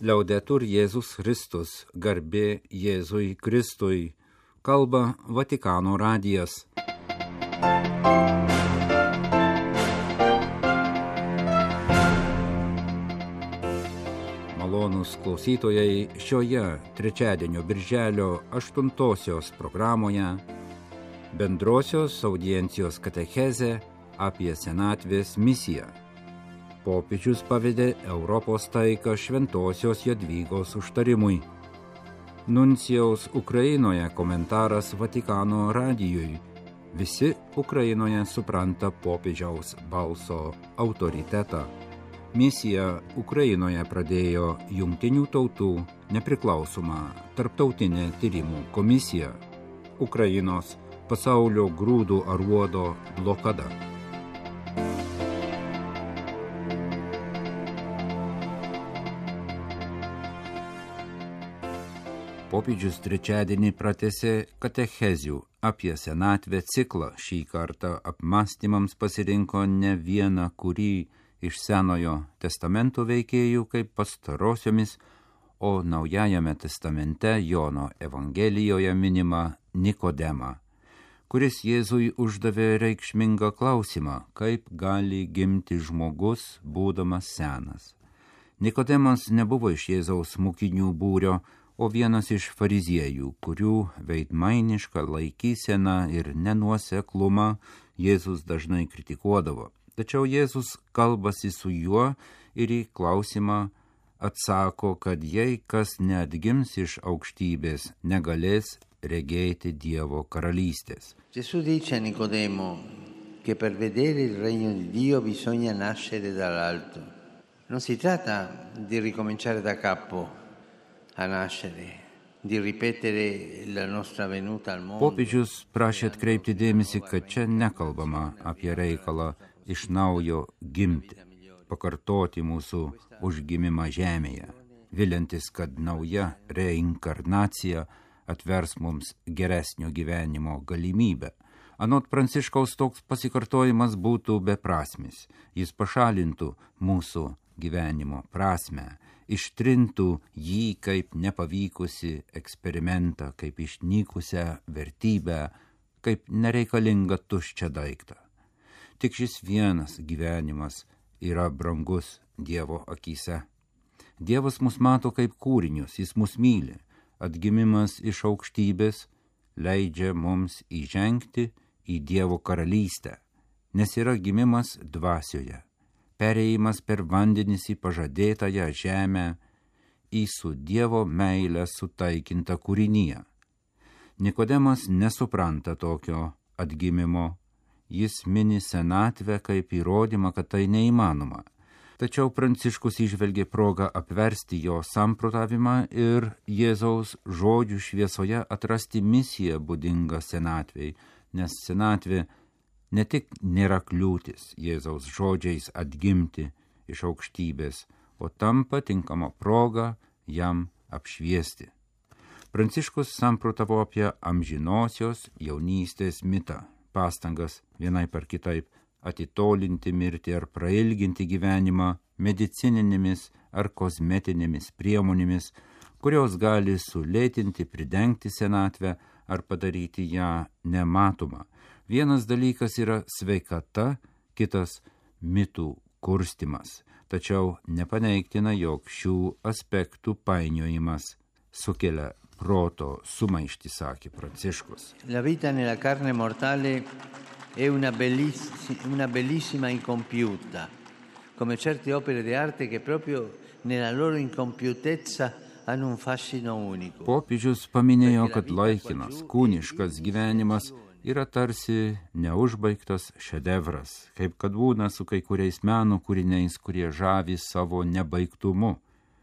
Liaudetur Jėzus Kristus, garbė Jėzui Kristui, kalba Vatikano radijas. Malonūs klausytojai, šioje trečiadienio birželio 8 programoje bendrosios audiencijos katechezė apie senatvės misiją. Popiežius pavedė Europos taiką Šventosios Jadvygos užtarimui. Nuncijaus Ukrainoje komentaras Vatikano radijui. Visi Ukrainoje supranta popiežiaus balso autoritetą. Misiją Ukrainoje pradėjo Jungtinių tautų nepriklausoma tarptautinė tyrimų komisija. Ukrainos pasaulio grūdų aruodo blokada. Popiežius trečiadienį pratęsė katechezių apie senatvę ciklą. Šį kartą apmąstymams pasirinko ne vieną, kurį iš Senojo testamento veikėjų kaip pastarosiomis, o Naujajame testamente Jono Evangelijoje minima Nikodemą, kuris Jėzui uždavė reikšmingą klausimą, kaip gali gimti žmogus, būdamas senas. Nikodemas nebuvo iš Jėzaus mokinių būrio, o vienas iš fariziejų, kurių veidmainišką laikyseną ir nenuoseklumą Jėzus dažnai kritikuodavo. Tačiau Jėzus kalbasi su juo ir į klausimą atsako, kad jei kas neatgims iš aukštybės, negalės regėti Dievo karalystės. Gesù dice a Nicodemo che per vedere il regno di Dio bisogna nascere dall'alto. Non si tratta di ricominciare da capo a nascere, di ripetere la nostra venuta al mondo. Popiežius prašė atkreipti dėmesį, kad čia nekalbama apie reikalą iš naujo gimti, pakartoti mūsų užgimimą žemėje, viliantis, kad nauja reinkarnacija atvers mums geresnio gyvenimo galimybę. Anot Pranciškaus toks pasikartojimas būtų beprasmis. Jis pašalintų mūsų gyvenimo prasmę, ištrintų jį kaip nepavykusi eksperimentą, kaip išnykusią vertybę, kaip nereikalingą tuščią daiktą. Tik šis vienas gyvenimas yra brangus Dievo akyse. Dievas mus mato kaip kūrinius, jis mus myli. Atgimimas iš aukštybės leidžia mums įžengti į Dievo karalystę, nes yra gimimas dvasioje. Perėjimas per vandenis į pažadėtąją žemę, į su Dievo meile sutaikintą kūrinyje. Nikodemas nesupranta tokio atgimimo. Jis mini senatvę kaip įrodymą, kad tai neįmanoma. Tačiau Pranciškus įžvelgė progą apversti jo samprotavimą ir Jėzaus žodžių šviesoje atrasti misiją būdingą senatvei, nes senatvė ne tik nėra kliūtis Jėzaus žodžiais atgimti iš aukštybės, o tampa tinkama proga jam apšviesti. Pranciškus samprotavo apie amžinosios jaunystės mitą, pastangas vienai par kitaip atitolinti mirtį ar prailginti gyvenimą medicininėmis ar kosmetinėmis priemonėmis, kurios gali sulėtinti, pridengti senatvę ar padaryti ją nematomą. Vienas dalykas yra sveikata, kitas mitų kurstimas. Tačiau nepaneigtina, jog šių aspektų painiojimas sukelia proto sumaištį, sakė Pranciškus. La vita nella carne mortale è una bellissima incompiuta, come certe opere di arte che proprio nella loro incompiutezza hanno un fascino unico. Popiežius paminėjo, kad laikinas, kūniškas gyvenimas yra tarsi neužbaigtas šedevras, kaip kad būna su kai kuriais meno kūriniais, kurie žavi savo nebaigtumu.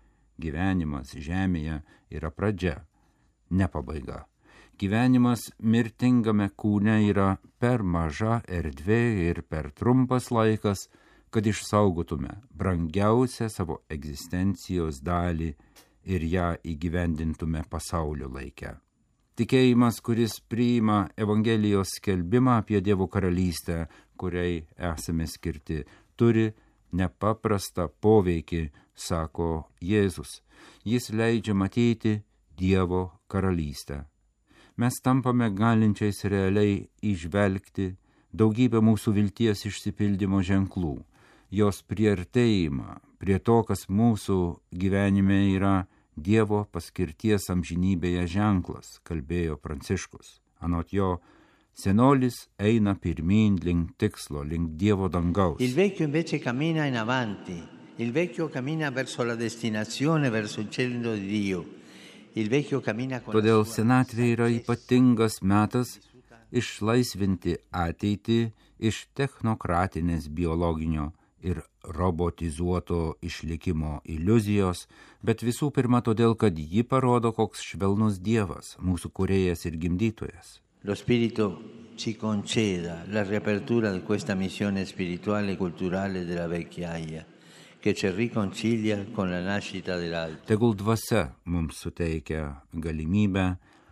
Gyvenimas žemėje yra pradžia, ne pabaiga. Gyvenimas mirtingame kūne yra per maža erdvė ir per trumpas laikas, kad išsaugotume brangiausią savo egzistencijos dalį ir ją įgyvendintume pasaulio laike. Tikėjimas, kuris priima Evangelijos skelbimą apie Dievo karalystę, kuriai esame skirti, turi nepaprastą poveikį, sako Jėzus. Jis leidžia matyti Dievo karalystę. Mes tampame galinčiais realiai įžvelgti daugybę mūsų vilties išsipildymo ženklų, jos priartėjimą prie to, kas mūsų gyvenime yra Dievo paskirties amžinybėje ženklas, kalbėjo Pranciškus. Anot jo, senolis eina pirmyn link tikslo, link Dievo dangaus. Il vecchio invece cammina in avanti, il vecchio cammina verso la destinazione, verso il cielo di Dio. Il vecchio cammina con Todėl senatvė yra ypatingas metas išlaisvinti ateitį iš technokratinės biologinio ir robotizuoto išlikimo iliuzijos, bet visų pirma todėl, kad ji parodo, koks švelnus Dievas, mūsų kūrėjas ir gimdytojas. Lo Spirito ci conceda la riapertura di questa missione spirituale e culturale della vecchiaia, che ci riconcilia con la nascita dell'altro. Tegul dvasia mums suteikia galimybę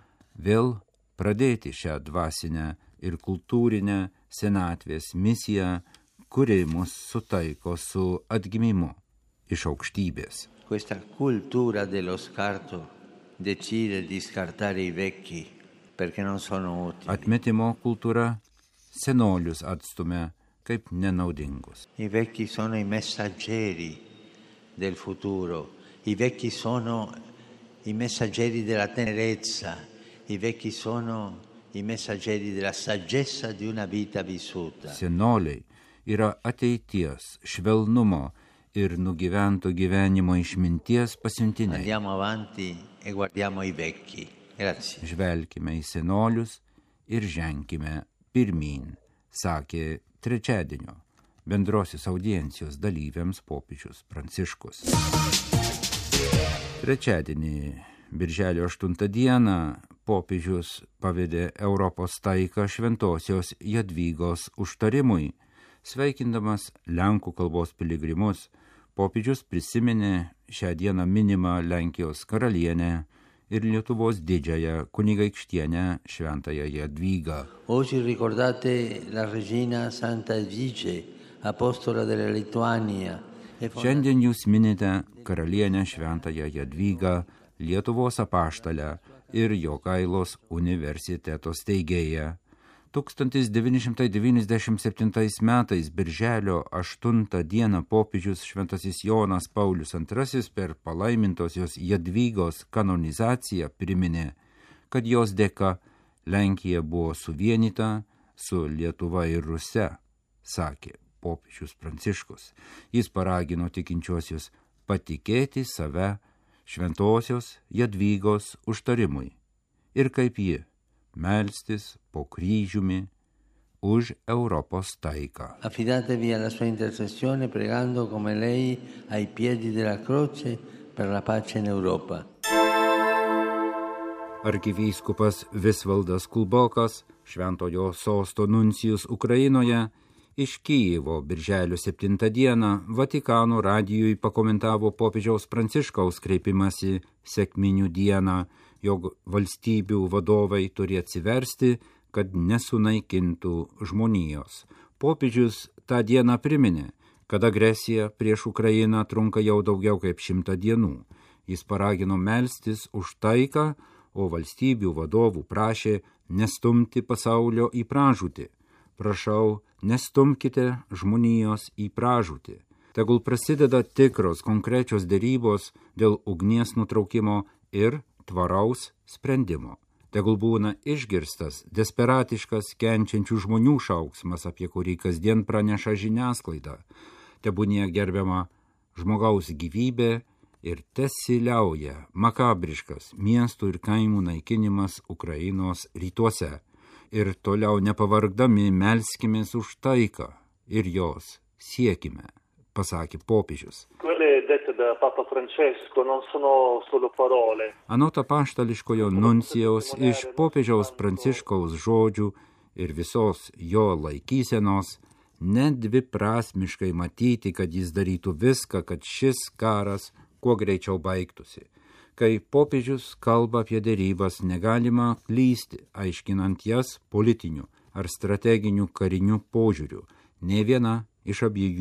vėl pradėti šią dvasinę ir kultūrinę senatvės misiją, kuri mus sutaiko su atgimimu iš aukštybės. Questa cultura dello scarto decide di scartare i vecchi perché non sono utili. Atmetimo kultūra senolius atstumia kaip nenaudingus. I vecchi sono i messaggeri del futuro, i vecchi sono i messaggeri della tenerezza, i vecchi sono i messaggeri della saggezza di una vita vissuta. Senoliai yra ateities, švelnumo ir nugyvento gyvenimo išminties pasiuntiniai. Andiamo avanti e guardiamo i vecchi. Grazie. Žvelkime į senolius ir ženkime pirmyn, sakė trečiadienio bendrosios audiencijos dalyviams popiežius Pranciškus. Trečiadienį, birželio 8 dieną, popiežius pavedė Europos taiką šventosios Jadvygos užtarimui. Sveikindamas lenkų kalbos piligrimus, popiežius prisiminė šią dieną minimą Lenkijos karalienę ir Lietuvos didžiąją kunigaikštienę Šventąją Jadvygą. Oggi ricordate la regina Santa Edvige, apostola della Lituania. Šiandien jūs minite karalienę Šventąją Jadvygą, Lietuvos apaštalę ir Jogailos universiteto steigėją. 1997 metais birželio 8 dieną popiežius Šventasis Jonas Paulius II per palaimintosios Jadvygos kanonizaciją priminė, kad jos dėka Lenkija buvo suvienyta su Lietuva ir Ruse, sakė popiežius Pranciškus. Jis paragino tikinčiuosius patikėti save Šventosios Jadvygos užtarimui ir kaip ji melstis po kryžiumi už Europos taiką. Affidatevi alla sua intercessione pregando come lei ai piedi della croce per la pace in Europa. Arkivyskupas Visvaldas Kulbokas, Šventojo sosto nuncijus Ukrainoje, iš Kijevo birželio 7 dieną Vatikano radijui pakomentavo popiežiaus Pranciškaus kreipimąsi sekminių dieną, jog valstybių vadovai turi atsiversti, kad nesunaikintų žmonijos. Popiežius tą dieną priminė, kad agresija prieš Ukrainą trunka jau daugiau kaip 100 dienų. Jis paragino melstis už taiką, o valstybių vadovų prašė nestumti pasaulio į pražūtį. Prašau, nestumkite žmonijos į pražūtį. Tegul prasideda tikros konkrečios derybos dėl ugnies nutraukimo ir tvaraus sprendimo. Tegul būna išgirstas desperatiškas kenčiančių žmonių šauksmas, apie kurį kasdien praneša žiniasklaida. Tebūnie gerbiama žmogaus gyvybė ir tesiliauja makabriškas miestų ir kaimų naikinimas Ukrainos rytuose. Ir toliau nepavargdami melskimės už taiką ir jos siekime, pasakė popiežius. Anot apaštališkojo nuncijaus iš popiežiaus Pranciškaus žodžių ir visos jo laikysenos nedviprasmiškai matyti, kad jis darytų viską, kad šis karas kuo greičiau baigtųsi. Kai popiežius kalba apie derybas, negalima klysti, aiškinant jas politiniu ar strateginiu kariniu požiūriu. Nė viena iš abiejų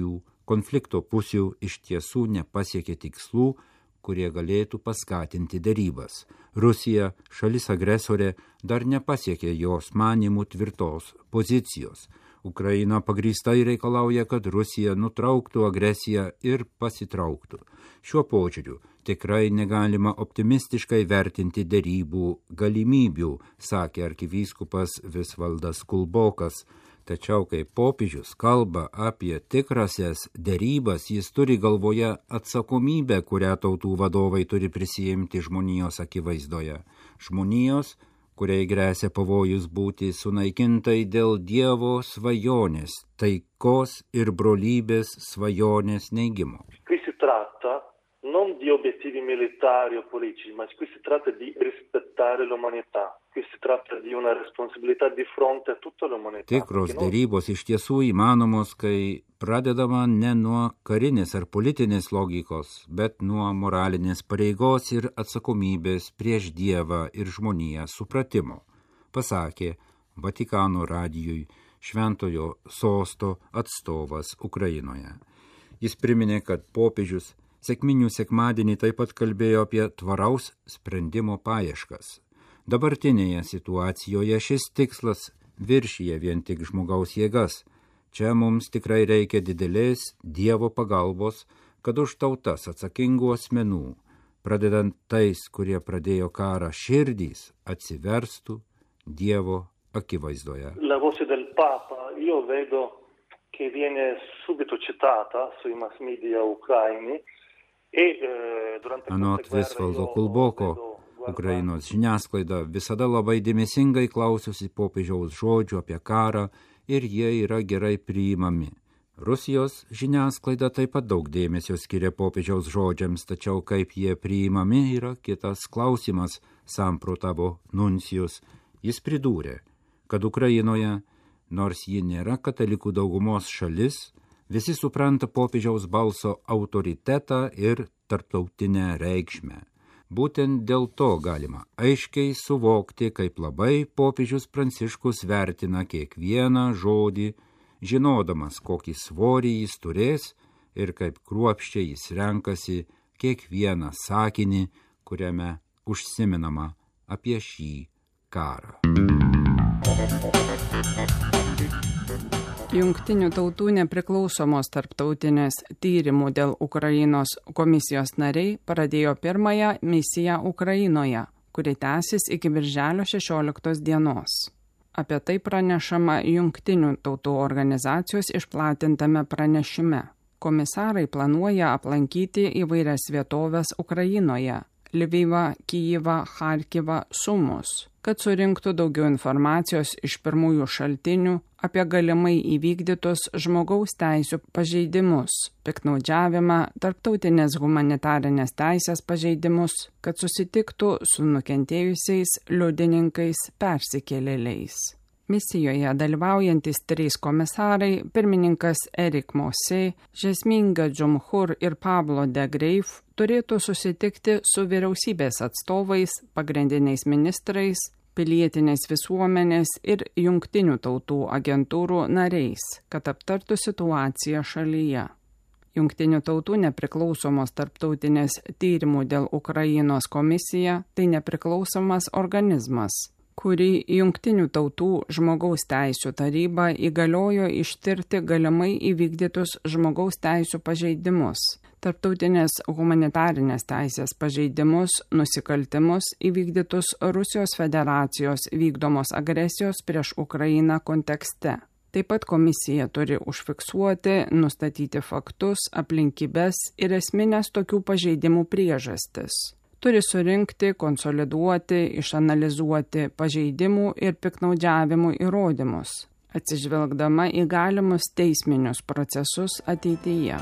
konflikto pusių iš tiesų nepasiekė tikslų, kurie galėtų paskatinti derybas. Rusija, šalis agresorė, dar nepasiekė jos manimų tvirtos pozicijos. Ukraina pagrįstai reikalauja, kad Rusija nutrauktų agresiją ir pasitrauktų. Šiuo požiūriu tikrai negalima optimistiškai vertinti derybų galimybių, sakė arkivyskupas Visvaldas Kulbokas. Tačiau, kai popiežius kalba apie tikrasias derybas, jis turi galvoje atsakomybę, kurią tautų vadovai turi prisijimti žmonijos akivaizdoje. Žmonijos, kuriai gresia pavojus būti sunaikintai dėl Dievo svajonės, taikos ir brolybės svajonės neigimo. Qui si tratta non di obiettivi militari o politici, ma qui si tratta di rispettare l'umanità. Qui si tratta di una responsabilità di fronte a tutta l'umanità. Tikros derybos iš tiesų įmanomos, kai pradedama ne nuo karinės ar politinės logikos, bet nuo moralinės pareigos ir atsakomybės prieš Dievą ir žmoniją supratimo, pasakė Vatikano radijui Šventojo Sosto atstovas Ukrainoje. Jis priminė, kad popiežius sekminių sekmadienį taip pat kalbėjo apie tvaraus sprendimo paieškas. Dabartinėje situacijoje šis tikslas viršyje vien tik žmogaus jėgas. Čia mums tikrai reikia didelės Dievo pagalbos, kad už tautas atsakingų asmenų, pradedant tais, kurie pradėjo karą, širdys atsiverstų Dievo akivaizdoje. La voce del Papa, io vedo che viene subito citata sui mass media ucraini e durante Anot Visvaldo Kulboko, Ukrainos žiniasklaida visada labai dėmesingai klausosi popiežiaus žodžių apie karą ir jie yra gerai priimami. Rusijos žiniasklaida taip pat daug dėmesio skiria popiežiaus žodžiams, tačiau kaip jie priimami yra kitas klausimas, samprotavo nuncijus. Jis pridūrė, kad Ukrainoje, nors ji nėra katalikų daugumos šalis, visi supranta popiežiaus balso autoritetą ir tarptautinę reikšmę. Būtent dėl to galima aiškiai suvokti, kaip labai popiežius Pranciškus vertina kiekvieną žodį, žinodamas, kokį svorį jis turės ir kaip kruopščiai jis renkasi kiekvieną sakinį, kuriame užsiminama apie šį karą. Jungtinių tautų nepriklausomos tarptautinės tyrimų dėl Ukrainos komisijos nariai pradėjo pirmąją misiją Ukrainoje, kuri tęsis iki birželio 16 dienos. Apie tai pranešama Jungtinių tautų organizacijos išplatintame pranešime. Komisarai planuoja aplankyti įvairias vietovės Ukrainoje – Lvivą, Kijivą, Charkivą, Sumus, kad surinktų daugiau informacijos iš pirmųjų šaltinių apie galimai įvykdytus žmogaus teisių pažeidimus, piktnaudžiavimą, tarptautinės humanitarinės teisės pažeidimus, kad susitiktų su nukentėjusiais liudininkais persikėlėliais. Misijoje dalyvaujantis 3 komisarai, pirmininkas Erik Mosė, Žesminga Džumhur ir Pablo de Greif, turėtų susitikti su vyriausybės atstovais, pagrindiniais ministrais, pilietinės visuomenės ir jungtinių tautų agentūrų nariais, kad aptartų situaciją šalyje. Jungtinių tautų nepriklausomos tarptautinės tyrimų dėl Ukrainos komisija – tai nepriklausomas organizmas, kurį Jungtinių tautų žmogaus teisių taryba įgaliojo ištirti galimai įvykdytus žmogaus teisių pažeidimus, tarptautinės humanitarinės teisės pažeidimus, nusikaltimus įvykdytus Rusijos federacijos vykdomos agresijos prieš Ukrainą kontekste. Taip pat komisija turi užfiksuoti, nustatyti faktus, aplinkybes ir esminės tokių pažeidimų priežastis. Turi surinkti, konsoliduoti, išanalizuoti pažeidimų ir piktnaudžiavimų įrodymus, atsižvelgdama į galimus teisminius procesus ateityje.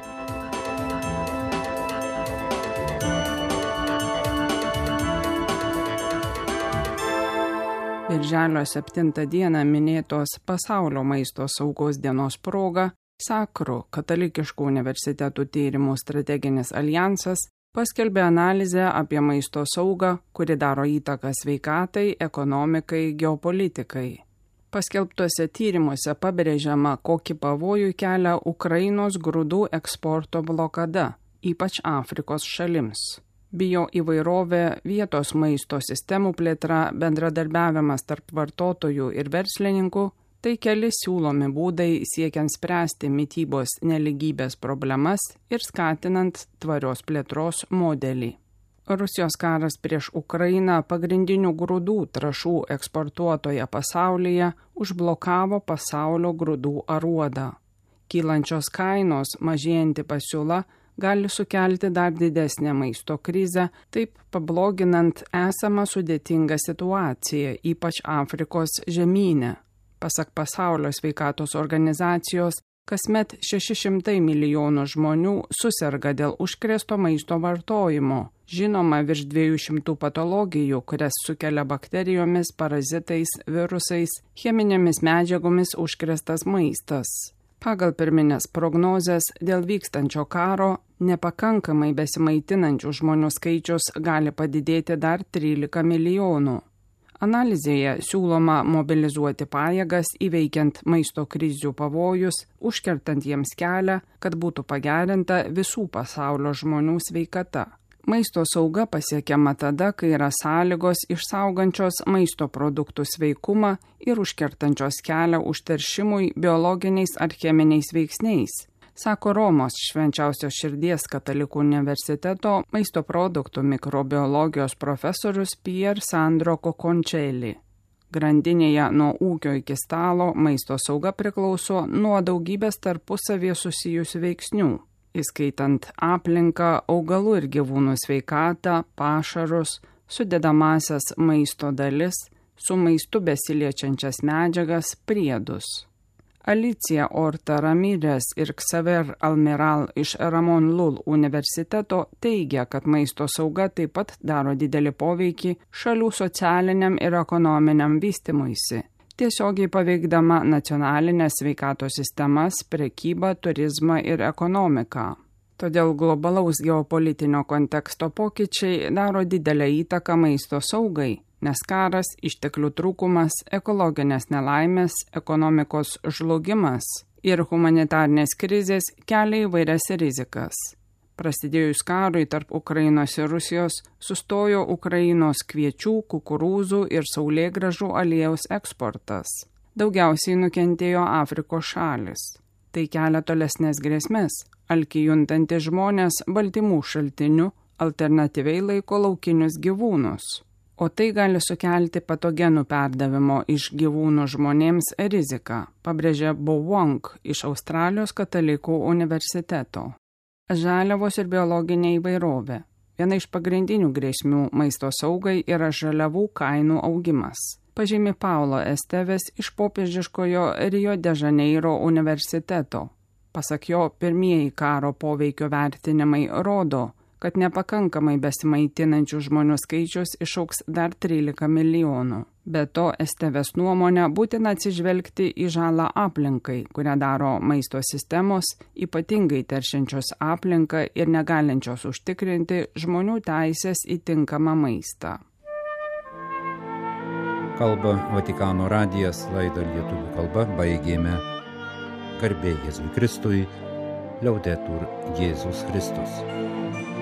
Birželio 7 dieną minėtos Pasaulio maisto saugos dienos proga Sakru katalikiškų universitetų tyrimų strateginis alijansas paskelbė analizę apie maisto saugą, kuri daro įtaką sveikatai, ekonomikai, geopolitikai. Paskelbtuose tyrimuose pabrėžiama, kokį pavojų kelia Ukrainos grūdų eksporto blokada, ypač Afrikos šalims. Bio įvairovė, vietos maisto sistemų plėtra, bendradarbiavimas tarp vartotojų ir verslininkų – tai keli siūlomi būdai siekiant spręsti mitybos neligybės problemas ir skatinant tvarios plėtros modelį. Rusijos karas prieš Ukrainą pagrindinių grūdų trąšų eksportuotoje pasaulyje užblokavo pasaulio grūdų aruodą. Kylančios kainos, mažėjanti pasiūla gali sukelti dar didesnę maisto krizę, taip pabloginant esamą sudėtingą situaciją, ypač Afrikos žemyne. Pasak Pasaulio sveikatos organizacijos, kasmet 600 milijonų žmonių suserga dėl užkrėsto maisto vartojimo. Žinoma, virš 200 patologijų, kurias sukelia bakterijomis, parazitais, virusais, cheminėmis medžiagomis užkrėstas maistas. Pagal pirminės prognozes, dėl vykstančio karo nepakankamai besimaitinančių žmonių skaičius gali padidėti dar 13 milijonų. Analizėje siūloma mobilizuoti pajėgas įveikiant maisto krizių pavojus, užkertant jiems kelią, kad būtų pagerinta visų pasaulio žmonių sveikata. Maisto sauga pasiekiama tada, kai yra sąlygos išsaugančios maisto produktų sveikumą ir užkertančios kelią užteršimui biologiniais ar cheminiais veiksniais, sako Romos Švenčiausios širdies katalikų universiteto maisto produktų mikrobiologijos profesorius Pier Sandro Coconcelli. Grandinėje nuo ūkio iki stalo maisto sauga priklauso nuo daugybės tarpusavie susijusių veiksnių, įskaitant aplinką, augalų ir gyvūnų sveikatą, pašarus, sudedamąsias maisto dalis, su maistu besiliečiančias medžiagas, priedus. Alicia Orta Ramirez ir Xavier Almiral iš Ramon Lul universiteto teigia, kad maisto sauga taip pat daro didelį poveikį šalių socialiniam ir ekonominiam vystymuisi, tiesiogiai paveikdama nacionalinės sveikatos sistemas, prekybą, turizmą ir ekonomiką. Todėl globalaus geopolitinio konteksto pokyčiai daro didelę įtaką maisto saugai, nes karas, išteklių trūkumas, ekologinės nelaimės, ekonomikos žlugimas ir humanitarnės krizės kelia įvairias rizikas. Prasidėjus karui tarp Ukrainos ir Rusijos sustojo Ukrainos kviečių, kukurūzų ir saulėgrąžų aliejaus eksportas. Daugiausiai nukentėjo Afrikos šalis. Tai kelia tolesnės grėsmės. Alkį juntantys žmonės baltymų šaltiniu alternatyviai laiko laukinius gyvūnus. O tai gali sukelti patogenų perdavimo iš gyvūnų žmonėms riziką, pabrėžė Bo Wong iš Australijos katalikų universiteto. Žaliavos ir biologinė įvairovė. Viena iš pagrindinių grėsmių maisto saugai yra žaliavų kainų augimas, pažymi Paulo Esteves iš popiežiškojo Rio de Janeiro universiteto. Pasak jo, pirmieji karo poveikio vertinimai rodo, kad nepakankamai besimaitinančių žmonių skaičius išaugs dar 13 milijonų. Be to, Esteves nuomonė būtina atsižvelgti į žalą aplinkai, kurią daro maisto sistemos, ypatingai teršiančios aplinką ir negalinčios užtikrinti žmonių teisės į tinkamą maistą. Kalba Vatikano radijas, laidą lietuvių kalba baigėme. Garbė Jėzui Kristui, Liaudetur Jėzus Kristus.